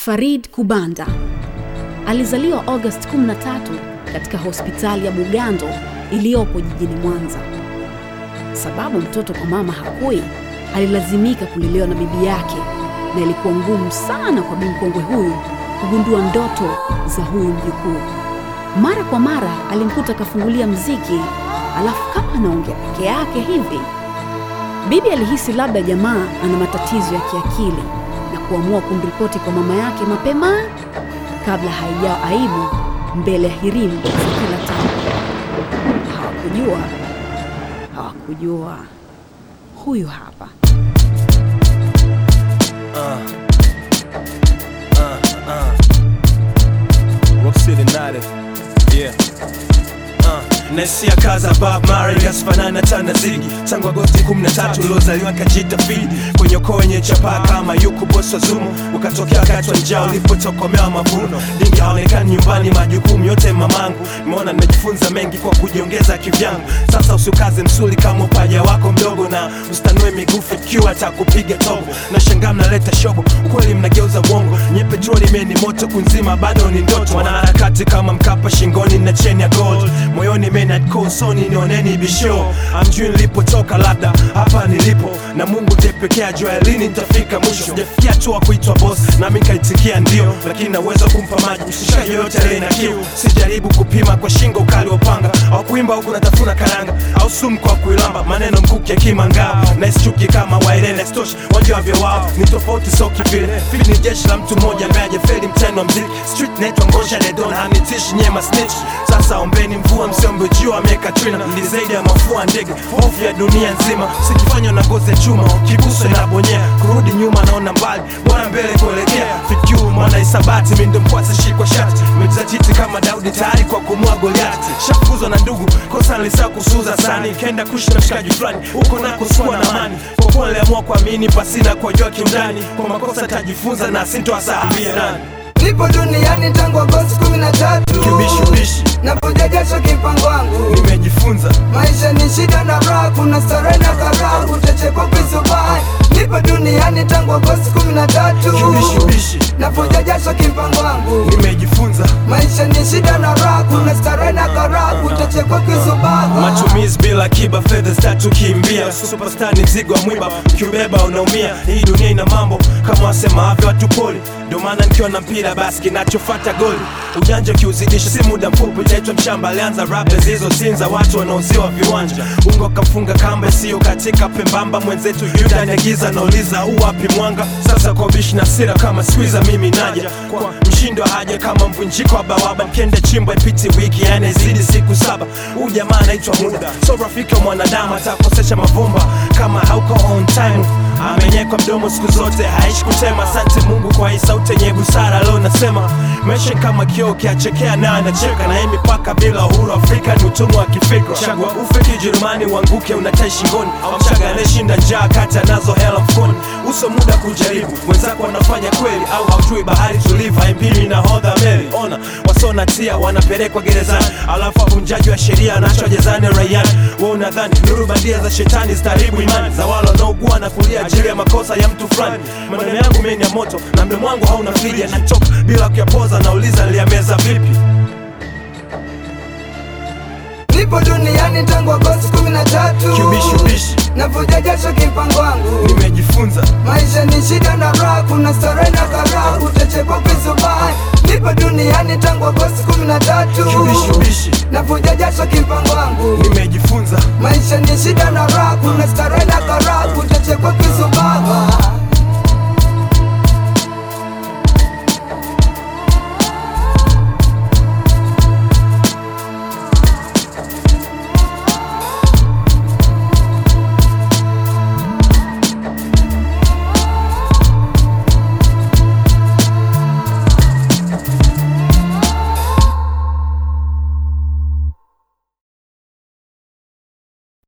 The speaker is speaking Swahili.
Farid Kubanda alizaliwa August 13 katika hospitali ya Bugando iliyopo jijini Mwanza. Sababu mtoto kwa mama hakui, alilazimika kulelewa na bibi yake, na ilikuwa ngumu sana kwa bibi mkongwe huyu kugundua ndoto za huyu mjukuu. Mara kwa mara alimkuta kafungulia mziki, alafu kama anaongea peke yake hivi. Bibi alihisi labda jamaa ana matatizo ya kiakili na kuamua kumripoti kwa mama yake mapema kabla haijao aibu mbele ya hirimu za kila tamu. Hawakujua. Huyu hapa. Rock City Native. Yeah. Nesia kaza Bob Marley Gasfanana Tana Ziggy tangu Agosti 13 uliozaliwa kajita feed kwenye ukoo wenye chapa kama yuko boss wa Zumu ukatokea wakati wa njaa ulipotokomea mavuno dingi haonekani nyumbani majukumu yote mamangu nimeona nimejifunza mengi kwa kujiongeza kivyangu sasa usiukaze msuli kama upaja wako mdogo na ustanue migufu ikiwa atakupiga tobo na shangaa mnaleta shobo ukweli mnageuza uongo nye petroli meni moto kunzima bado ni ndoto wanaharakati kama Mkapa shingoni na cheni ya gold moyoni meni adkosoni nioneni bisho amjui nilipotoka labda hapa nilipo na Mungu tepekea ajua lini nitafika mwisho sijafikia tu kuitwa boss na mimi kaitikia ndio lakini naweza kumpa maji msishaji yote ale na kiu sijaribu kupima kwa shingo ukali wa panga au kuimba huku natafuna karanga au sumu kwa kuilamba maneno mkuki ya kimangao na isichuki kama wairene stosh wajua vya wao ni tofauti soki vile fit ni jeshi la mtu mmoja ambaye hajafeli mtendo wa mziki street netwa ngosha de don hanitishi nyema snitch sasa ombeni mvua msiombe jua ameka trina ni zaidi ya mafua ndege hofu ya dunia nzima sikifanywa na ngozi ya chuma kibuswe na bonyea kurudi nyuma naona mbali bora mbele kuelekea fikiu mwana isabati mimi ndo mkwasa shikwa shati mtachiti kama Daudi tayari kwa kumua Goliati shafukuzwa na ndugu kosa nilisa kusuza sana nikaenda kuishi na mshikaji fulani huko nako sikuwa na amani kwa kuwa niliamua kuamini pasina kujua kiundani kwa makosa tajifunza na sintowasahabia nani nipo duniani tangu Agosti 13 Kibishubishi navuja jasho kipango wangu nimejifunza maisha ni shida na raha kuna starehe na karaha utachekwa kisubai nipo duniani tangu Agosti 13 Kibishubishi navuja jasho kipango wangu nimejifunza maisha ni shida na raha kuna starehe na karaha utachekwa kisubai matumizi bila kiba fedha zitatukimbia superstar ni mzigo wa mwiba ukiubeba unaumia hii dunia ina mambo kama wasema avyo watu poli ndio maana nikiwa na mpira basi kinachofuata goli ujanja kiuzidisha si muda mfupi utaitwa mshamba alianza rappers hizo sinza watu wanaoziwa viwanja ungo kafunga kamba sio katika pembamba mwenzetu yuda nagiza nauliza uwapi mwanga sasa kwa bishi na sira kama squeezer mimi naja kwa mshindo haja kama mvunjiko wa bawaba mkende chimba ipiti wiki yani zidi siku 7 huyu jamaa anaitwa muda so rafiki wa mwanadamu atakosesha mavumba kama hauko on time amenyekwa mdomo siku zote haishi kutema asante Mungu kwa hii sauti yenye busara leo nasema maisha kama kioo kiachekea na anacheka na hii mipaka bila uhuru Afrika ni utumwa wa kifikra chagua ufe Kijerumani uanguke unatai shingoni au mchaga anayeshinda njaa kati anazo hela mfukoni uso muda kujaribu wenzako wanafanya kweli au haujui bahari tulivu haimpimi na hodha meli ona wasona tia wanapelekwa gerezani alafu avunjaji wa sheria anaachwa jezani raiani wewe unadhani nuru bandia za shetani zitaribu imani za wale wanaougua na kulia ajili ya makosa ya mtu fulani maneno yangu mimi ni ya moto na mdomo wangu hauna fidia na talk bila kuyapoza nauliza niliameza vipi nipo duniani tangu Agosti 13 Kibishubishi navuja jasho kipango wangu nimejifunza maisha ni shida na raha kuna starehe na karaha utachekwa kisubai nipo duniani tangu Agosti 13 Kibishubishi navuja jasho kipango wangu nimejifunza maisha ni shida na raha kuna starehe na karaha utachekwa kisubai